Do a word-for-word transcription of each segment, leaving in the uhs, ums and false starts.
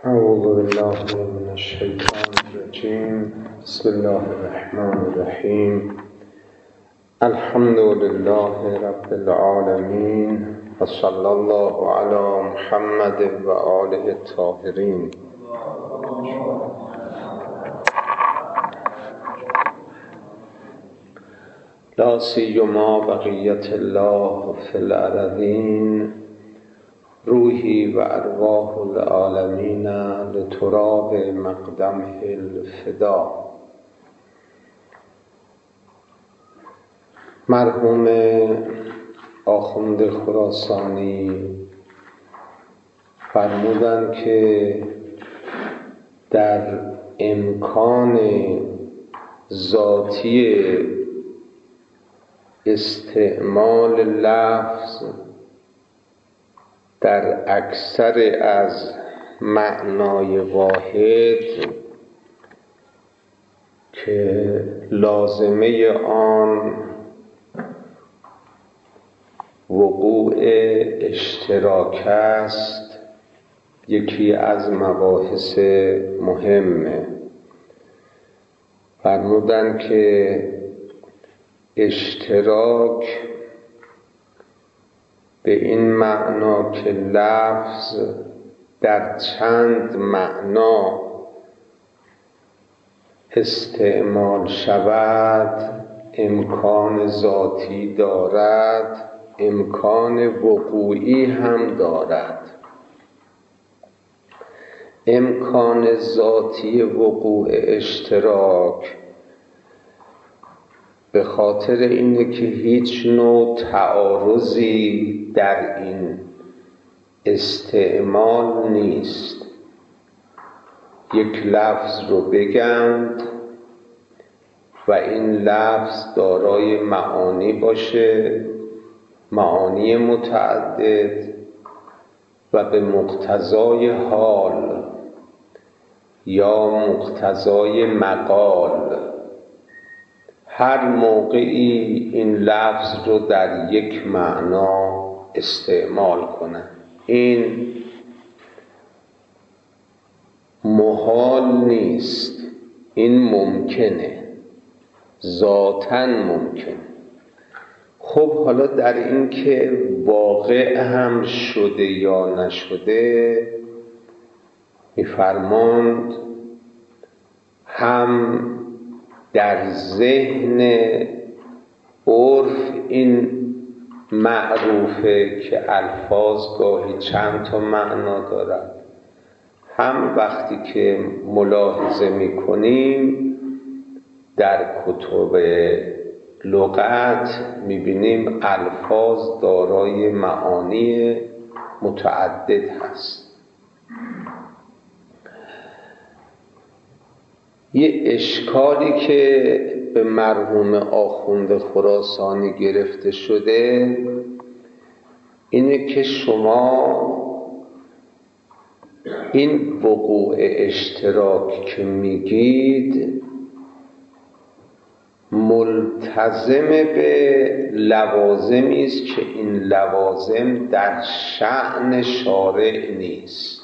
اعوذ بالله من الشیطان الرجیم. بسم الله الرحمن الرحیم. الحمد لله رب العالمین و صلی الله علی محمد و آله الطاهرین. لا سیما بقیت الله فی الارضین، روحی و ارواح العالمین لتراب مقدمه الفدا. مرحوم آخوند خراسانی فرمودند که در امکان ذاتی استعمال لفظ در اکثر از معنای واحد که لازمه آن وقوع اشتراک است، یکی از مباحث مهمه. فرمودند که اشتراک به این معنا که لفظ در چند معنا استعمال شود امکان ذاتی دارد، امکان وقوعی هم دارد. امکان ذاتی وقوع اشتراک به خاطر اینه که هیچ نوع تعارضی در این استعمال نیست. یک لفظ رو بگند و این لفظ دارای معانی باشه، معانی متعدد، و به مقتضای حال یا مقتضای مقال هر موقعی این لفظ رو در یک معنا استعمال کنن. این محال نیست، این ممکنه، ذاتاً ممکنه. خب حالا در این که واقع هم شده یا نشده می‌فرماند هم در ذهن عرف این معروفه که الفاظ گاهی چند تا معنا دارد، هم وقتی که ملاحظه میکنیم در کتب لغت میبینیم الفاظ دارای معانی متعدد هست. یه اشکالی که به مرحوم آخوند خراسانی گرفته شده اینه که شما این وقوع اشتراک که میگید ملتزم به لوازمی است که این لوازم در شأن شارع نیست.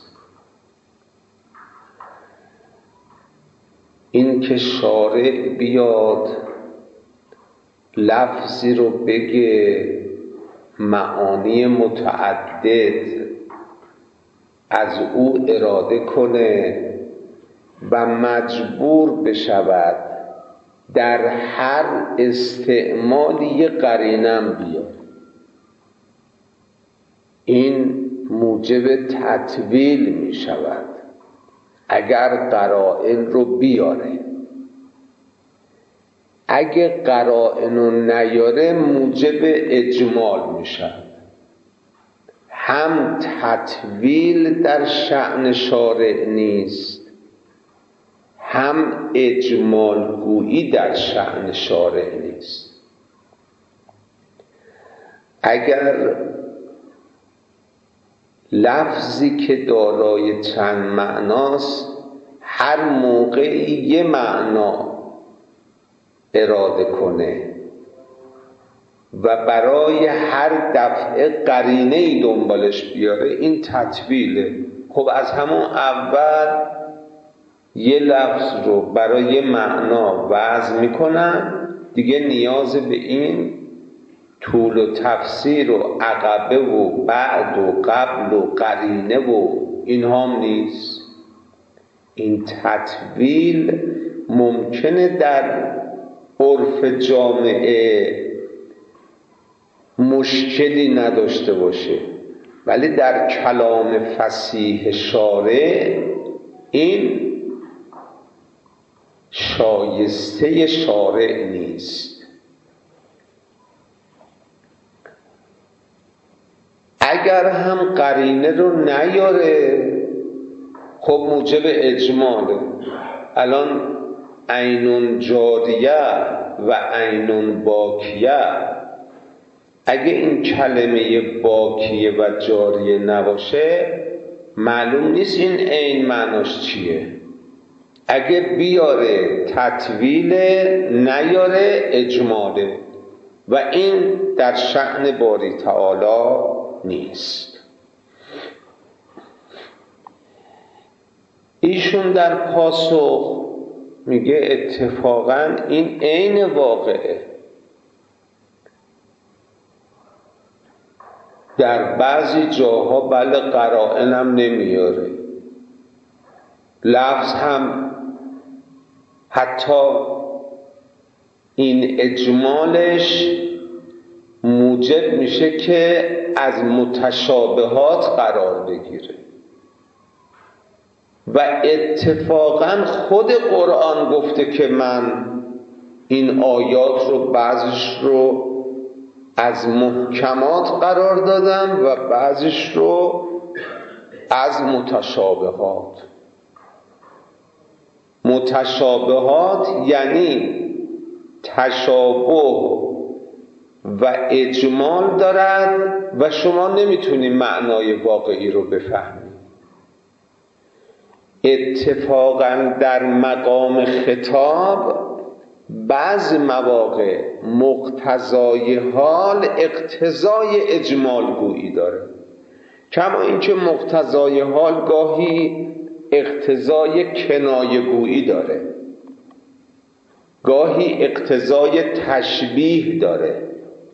این که شارع بیاد لفظی رو بگه معانی متعدد از او اراده کنه و مجبور بشود در هر استعمالی یه قرینم بیاد، این موجب تطویل می شود اگر قرائن رو بیاره. اگه قرائن رو نیاره موجب اجمال می شود. هم تطویل در شأن شارع نیست، هم اجمال گویی در شأن شارع نیست. اگر لفظی که دارای چند معناست هر موقعی یه معنا اراده کنه و برای هر دفعه قرینه‌ای دنبالش بیاره، این تطویله. خب از همون اول یه لفظ رو برای معنا وضع میکنن، دیگه نیاز به این طول و تفسیر و عقبه و بعد و قبل و قرینه و اینها هم نیست. این تطویل ممکنه در عرف جامعه مشکلی نداشته باشه، ولی در کلام فصیح شارع این شایسته شارع نیست. اگر هم قرینه رو نیاره خب موجب اجماله. الان عینون جاریه و عینون باکیه، اگه این کلمه باکیه و جاریه نباشه معلوم نیست این عین معناش چیه. اگه بیاره تطویله، نیاره اجماله، و این در شأن باری تعالی نیست. ایشون در پاسخ میگه اتفاقا این عین واقعه. در بعضی جاها بله قرائنم نمیاره، لفظ هم حتی این اجمالش موجب میشه که از متشابهات قرار بگیره. و اتفاقا خود قرآن گفته که من این آیات رو بعضیش رو از محکمات قرار دادم و بعضیش رو از متشابهات. متشابهات یعنی تشابه و اجمال دارد و شما نمیتونی معنای واقعی رو بفهمی. اتفاقا در مقام خطاب بعض مواقع مقتضای حال اقتضای اجمال گویی داره، کما اینکه مقتضای حال گاهی اقتضای کنایه گویی داره، گاهی اقتضای تشبیه داره،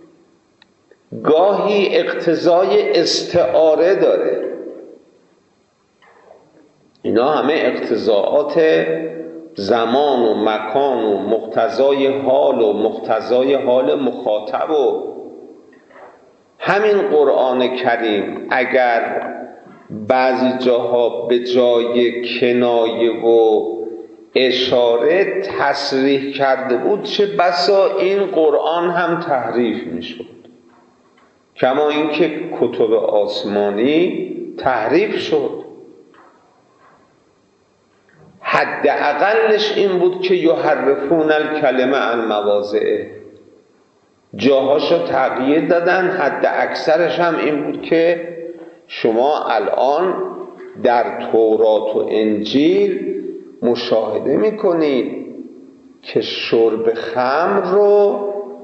گاهی اقتضای استعاره داره. اینا همه اقتضاعات زمان و مکان و مقتضای حال و مقتضای حال مخاطب. و همین قرآن کریم اگر بعضی جاها به جای کنایه و اشاره تصریح کرده بود، چه بسا این قرآن هم تحریف میشد، کما اینکه کتب آسمانی تحریف شد. حداقلش این بود که یحرفون الکلمه عن مواضعه، جاهاشو تغییر دادن. حد اکثرش هم این بود که شما الان در تورات و انجیل مشاهده میکنید که شرب خمر رو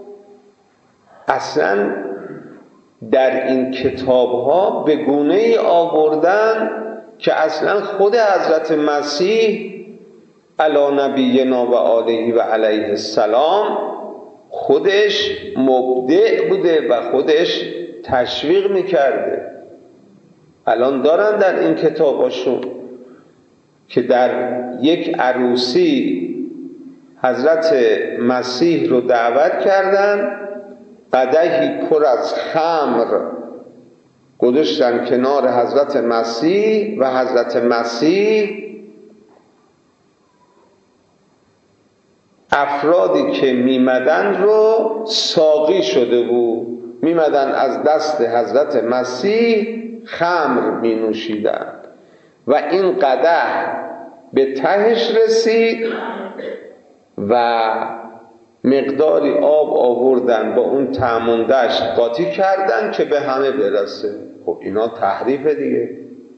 اصلا در این کتابها به گونه‌ای آوردن که اصلا خود حضرت مسیح علی نبینا و آله و علیه السلام خودش مبدع بوده و خودش تشویق میکرده. الان دارن در این کتاباشون که در یک عروسی حضرت مسیح رو دعوت کردن، قدحی پر از خمر گذاشتن کنار حضرت مسیح و حضرت مسیح افرادی که میمدن رو ساقی شده بود، میمدن از دست حضرت مسیح خمر می نوشیدن و این قدح به تهش رسید و مقداری آب آوردن با اون تعموندهش قاطی کردن که به همه برسه. خب اینا تحریف دیگه.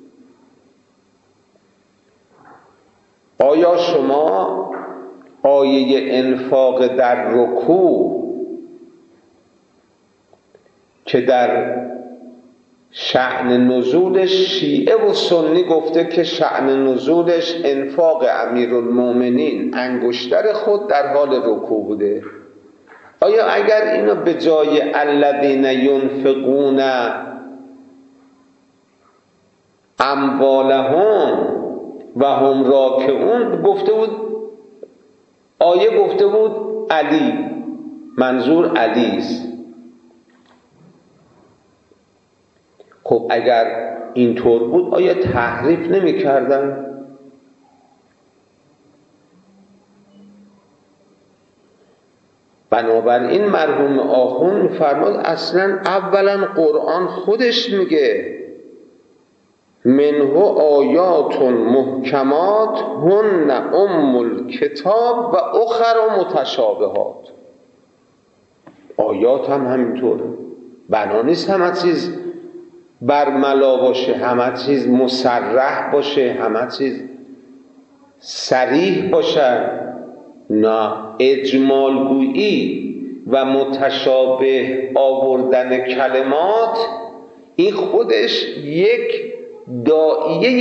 آیا شما آیه انفاق در رکوع که در شأن نزولش شیعه و سنی گفته که شأن نزولش انفاق امیرالمومنین انگشتر خود در حال رکوع بوده. آیا اگر اینو به جای الذین ینفقون اموالهم و هم راکعون گفته بود، آیه گفته بود علی، منظور علی است. خب اگر اینطور بود آیا تحریف نمی کردن؟ بنابراین مرحوم آخوند می‌فرماد اصلا اولا قرآن خودش میگه منه آیات محکمات هن ام الکتاب و اخر متشابهات. آیات هم همینطوره، بنا نیست همه چیز برملا باشه، همه چیز مصرح باشه، همه چیز صریح باشه. نه، اجمالگویی و متشابه آوردن کلمات این خودش یک داعیه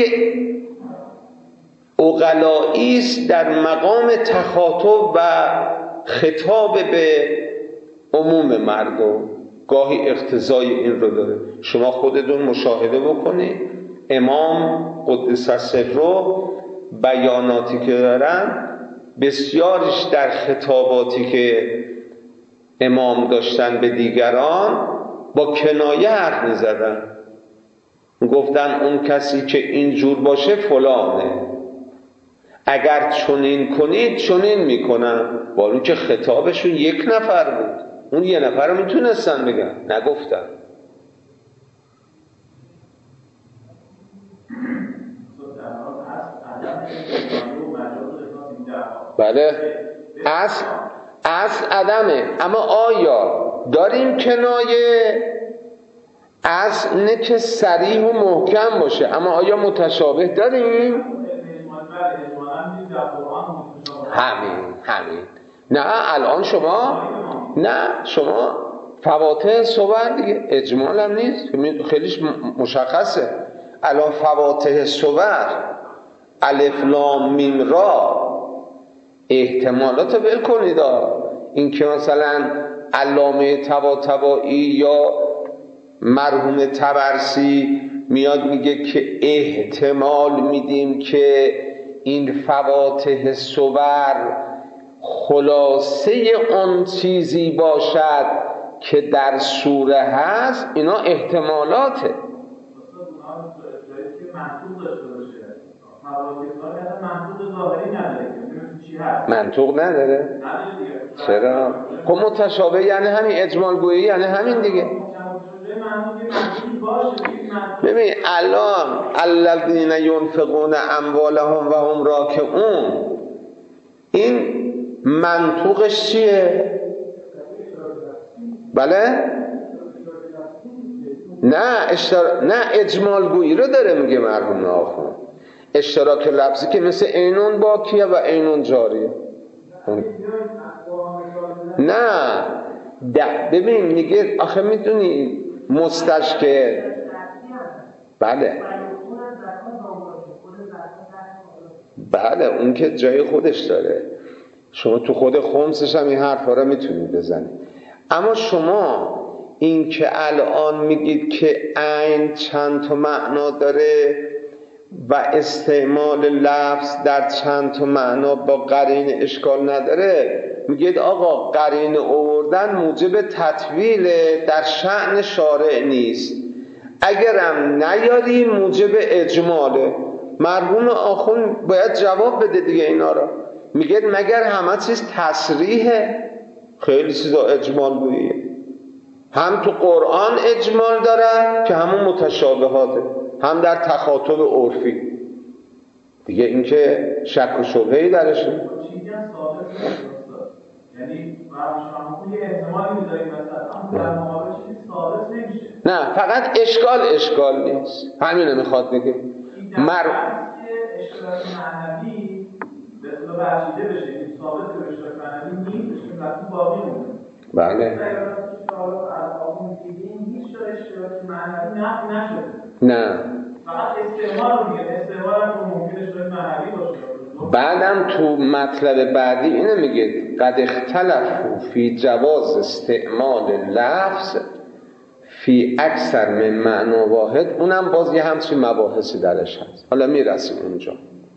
عقلایی است در مقام تخاطب و خطاب به عموم مردم. گاهی اقتضای این رو داره. شما خودتون مشاهده بکنید امام قدس سره بیاناتی که دارن بسیارش در خطاباتی که امام داشتن به دیگران با کنایه حرف می‌زدن. گفتن اون کسی که اینجور باشه فلانه، اگر چنین کنید چنین میکنن. ولی که خطابشون یک نفر بود، اون یه نفر رو میتونستن بگن، نگفتن. بله، اصل اصل عدمه. اما آیا داریم کنایه؟ اصل اینه که صریح و محکم باشه. اما آیا متشابه داریم؟ همین همین نه الان شما نه شما فواتح صور دیگه اجمال هم نیست، خیلیش مشخصه. الان فواتح صور الف لام میم را احتمالات رو ول کنید. این که مثلا علامه طباطبایی یا مرحوم طبرسی میاد میگه که احتمال میدیم که این فواتح صور خلاصه اون چیزی باشد که در سوره هست، اینا احتمالاته. منطوق نداره؟ چرا؟ خب متشابه یعنی همین اجمال گویی، یعنی همین دیگه. ببین الان الذین ینفقون اموالهم و هم راکعون، این منطوقش چیه؟ بله؟ نه اشتر... نه اجمال گویی رو داره میگه مرحوم آخوند. اشتراک لفظی که مثل اینون باقیه و اینون جاریه. نه ده. ببین میگه آخه میدونی مستشکل. بله بله اون که جای خودش داره، شما تو خود خمسش هم این حرفا رو میتونید بزنید. اما شما این که الان میگید که عین چند تا معنا داره و استعمال لفظ در چند تا معنا با قرینه اشکال نداره، میگید آقا قرینه آوردن موجب تطویل در شأن شارع نیست، اگرم نیاری موجب اجماله. مرحوم آخوند باید جواب بده دیگه اینا را. میگید مگر همه چیز تصریحه؟ خیلی چیزا اجمال گوییه. هم تو قرآن اجمال دارن که همون متشابهاته، هم در تخاطب عرفی دیگه. این که شک و شبهه‌ای درش نیست. یعنی شما یه احتمالی می‌ذارید مثلا در مقابل چیزی ثابت نمیشه. نه فقط اشکال اشکال نیست، همینو میخواد بگه. مر اشکال معنوی به اصطلاح عقیده بشه، این ثابت به اشکال معنوی نیست، وقتی باقی مونه. بله. اشتراک معنوی نفی نشده. نه فقط استعمال رو میگه، استعمال هم ممکن اشتراک معنوی باشه. بعدم تو مطلب بعدی اینو میگه قد اختلفوا فی جواز استعمال لفظ فی اکثر من معنا واحد. اونم باز یه همچین مباحثی درش هست، حالا میرسیم اونجا.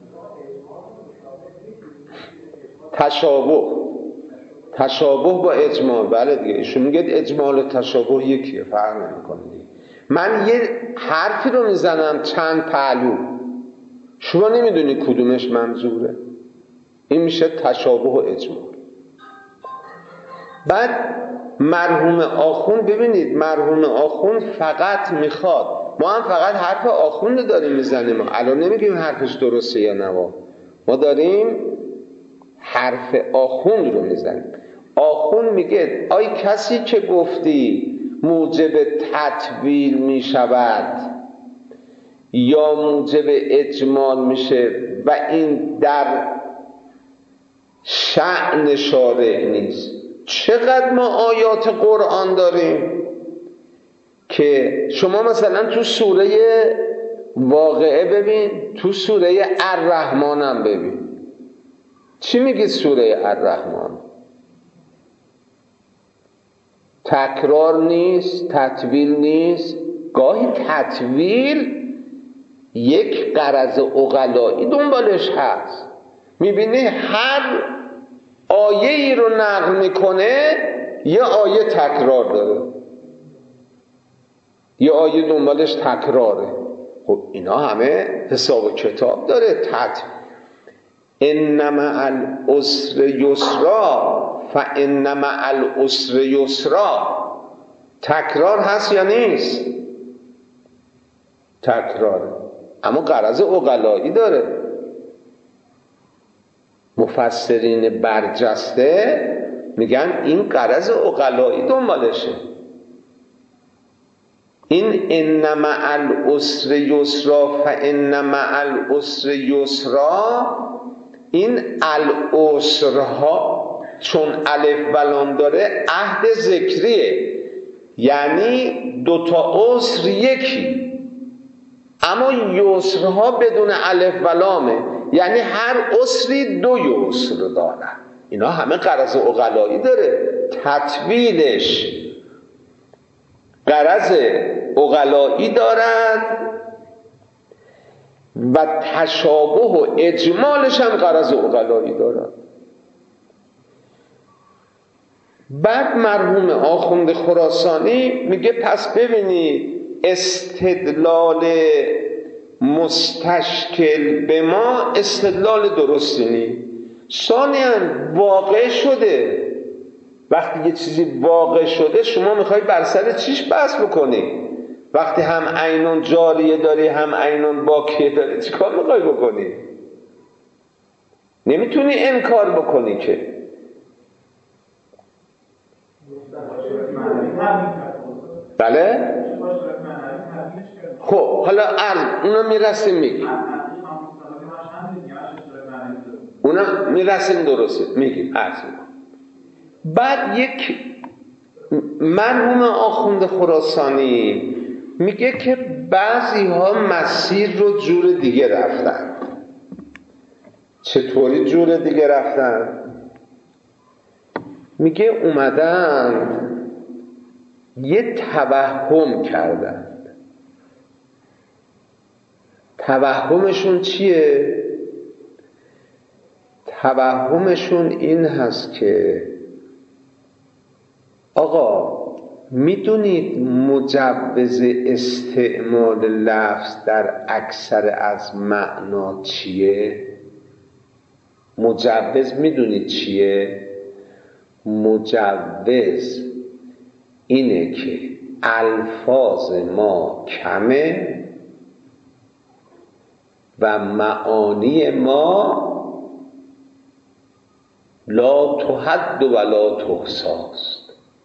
تشابه تشابه با اجمال، بله دیگه ایشون میگه اجمال و تشابه یکیه، فرق نمیکنه. من یه حرفی رو میزنم چند پهلو، شما نمیدونی کدومش منظوره، این میشه تشابه و اجمال. بعد مرحوم آخوند، ببینید مرحوم آخوند فقط میخواد، ما هم فقط حرف آخوند داریم میزنیم، الان نمیگیم حرفش درسته یا نه، ما داریم حرف آخوند رو میزنیم. آخوند میگه آی کسی که گفتی موجب تطویل میشود یا موجب اجمال میشه و این در شأن شارع نیست، چقدر ما آیات قرآن داریم که شما مثلا تو سوره واقعه ببین، تو سوره الرحمن هم ببین چی میگه سوره الرحمن؟ تکرار نیست، تطویل نیست. گاهی تطویل یک غرض عقلایی دنبالش هست، میبینی هر آیه ای رو نقل میکنه یه آیه تکرار داره، یه آیه دنبالش تکراره. خب اینا همه حساب کتاب داره. تط انما العسر یسرا فانما العسر یسرا، تکرار هست یا نیست؟ تکراره، اما غرض عقلایی داره. مفسرین برجسته میگن این غرض عقلایی دنبالشه. این انما العسر یسرا فانما العسر یسرا، این العسرها چون الف و لام داره عهد ذکریه، یعنی دوتا عسر یکی، اما یسرها بدون الف و لامه، یعنی هر عسری دو یسر دارن. اینا همه غرض عقلایی داره. تطویلش غرض عقلایی دارد و تشابه و اجمالش هم غرض عقلایی دارد. بعد مرحوم آخوند خراسانی میگه پس ببینید استدلال مستشکل به ما استدلال درستی نیست. ثانیاً واقع شده، وقتی یه چیزی واقع شده شما میخوای بر سر چیش بحث بکنی؟ وقتی هم عینون جاریه داری هم عینون باقیه داری چیکار میخوای بکنی؟ نمیتونی انکار بکنی که. بله؟ خب حالا عرض اونا میرسیم میگیم اونا میرسیم درسته میگیم عرض میگیم. بعد یک مرحوم آخوند خراسانی میگه که بعضی ها مسیر رو جور دیگه رفتن. چطوری جور دیگه رفتن؟ میگه اومدن یه توهم کردن. توهمشون چیه؟ توهمشون این هست که آقا میدونید مجوز استعمال لفظ در اکثر از معنا چیه؟ مجوز میدونید چیه؟ مجوز اینه که الفاظ ما کمه و معانی ما لا تحد و لا تحصاست.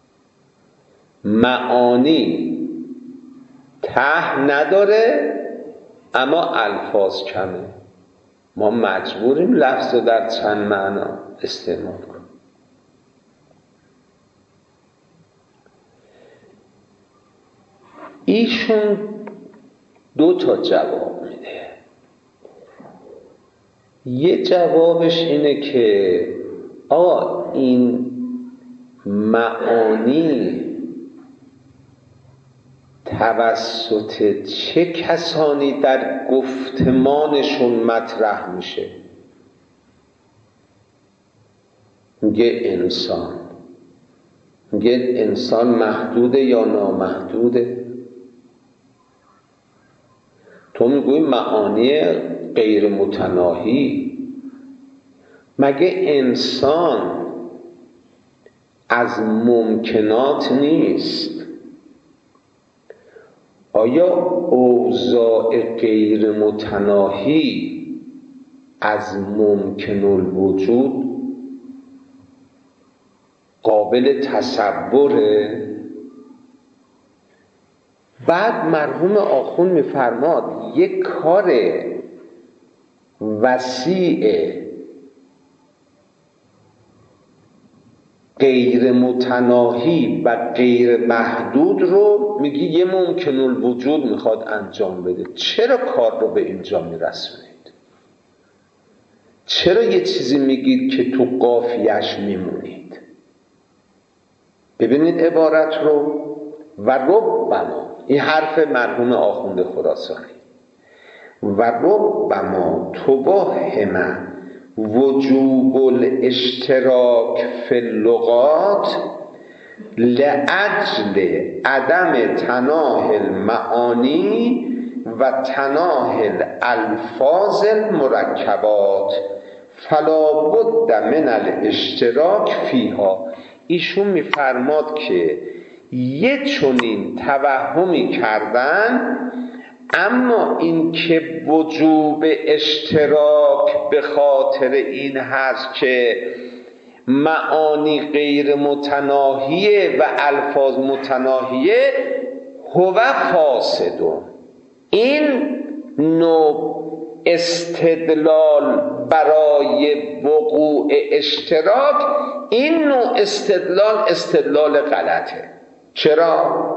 معانی ته نداره اما الفاظ کمه، ما مجبوریم لفظ رو در چند معنا استعمال کنیم. ایشون دو تا جواب میده. یه جوابش اینه که آقا این معانی توسط چه کسانی در گفتمانشون مطرح میشه؟ میگه انسان. میگه انسان محدوده یا نامحدوده؟ تو میگوی معانی غیر متناهی. مگه انسان از ممکنات نیست؟ آیا اوضاع غیر متناهی از ممکن الوجود قابل تصوره؟ بعد مرحوم آخوند میفرماد یک کار وسیع غیر متناهی و غیر محدود رو میگی یه ممکن الوجود میخواد انجام بده. چرا کار رو به اینجا میرسونید؟ چرا یه چیزی میگید که تو قافیه‌اش میمونید؟ ببینید عبارت رو. و ربما، این حرف مرحوم آخوند خراسانی، و ربما توهم وجوب الاشتراک فی اللغات لأجل عدم تناهی المعانی و تناهی الالفاظ المرکبات فلا بد من الاشتراک فیها. ایشون میفرماد که یه چنین توهمی کردن، اما این که وجوب اشتراک به خاطر این هست که معانی غیر متناهیه و الفاظ متناهیه، هو فاسدون. این نوع استدلال برای وقوع اشتراک، این نوع استدلال استدلال غلطه. چرا؟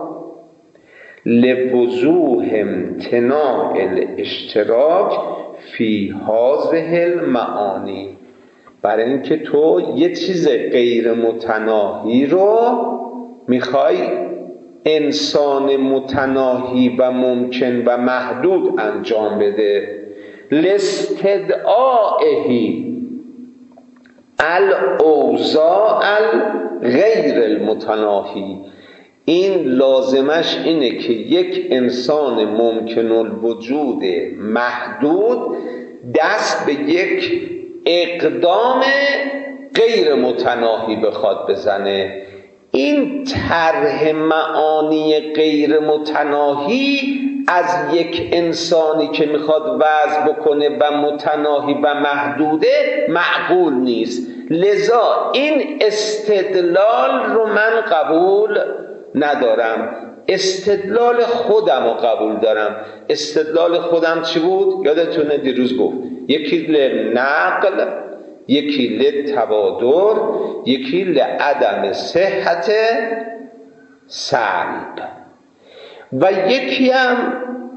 لوضوح امتناع الاشتراک فی هذه المعانی. برای اینکه تو یه چیز غیر متناهی رو میخوای انسان متناهی و ممکن و محدود انجام بده. لاستدعائه الاوضاع غیر المتناهی. این لازمش اینه که یک انسان ممکن الوجود محدود دست به یک اقدام غیر متناهی بخواد بزنه. این طرح معانی غیر متناهی از یک انسانی که میخواد وضع بکنه و متناهی و محدوده معقول نیست. لذا این استدلال رو من قبول ندارم، استدلال خودم رو قبول دارم. استدلال خودم چی بود؟ یادتونه دیروز گفت یکی لنقل، یکی لتبادر، یکی لعدم صحت سلب، و یکی هم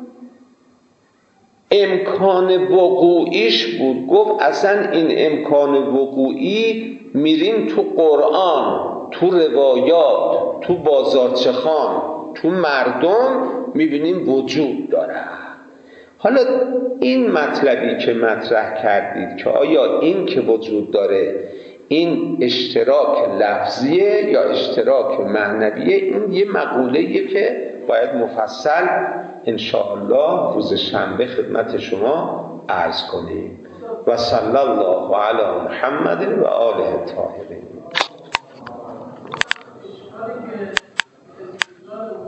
امکان وقوعیش بود. گفت اصلا این امکان وقوعی میریم تو قرآن، تو روایات، تو بازارچخان، تو مردم میبینیم وجود داره. حالا این مطلبی که مطرح کردید که آیا این که وجود داره این اشتراک لفظیه یا اشتراک معنویه، این یه مقوله‌ایه که باید مفصل انشاءالله روز شنبه خدمت شما عرض کنیم. و صلی الله علی محمد و آله الطاهرین.